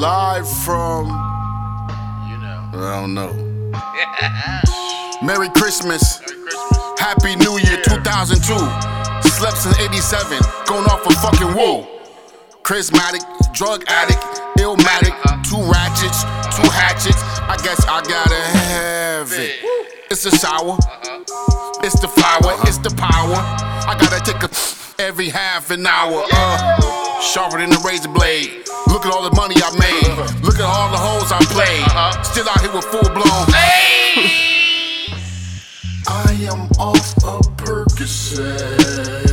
Live from, You know. I don't know. Merry Christmas. Happy New Year 2002. Slept since 87. Going off a fucking woo. Charismatic, drug addict, illmatic. 2 ratchets, 2 hatchets. I guess I gotta have it. It's a shower. It's the flower. It's the power. I gotta take a every half an hour. Sharper than a razor blade. Look at all the money I made. Look at all the hoes I played. Still out here with full blown. I am off a Percocet.